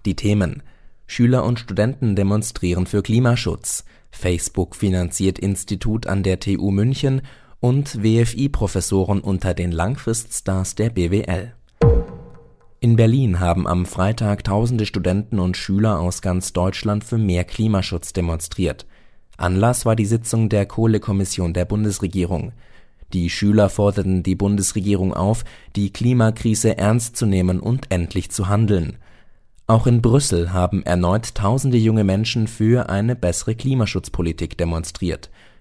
Die Themen: Schüler und Studenten demonstrieren für Klimaschutz, Facebook finanziert Institut an der TU München und WFI-Professoren unter den Langfriststars der BWL. In Berlin haben am Freitag tausende Studenten und Schüler aus ganz Deutschland für mehr Klimaschutz demonstriert. Anlass war die Sitzung der Kohlekommission der Bundesregierung. Die Schüler forderten die Bundesregierung auf, die Klimakrise ernst zu nehmen und endlich zu handeln. Auch in Brüssel haben erneut tausende junge Menschen für eine bessere Klimaschutzpolitik demonstriert.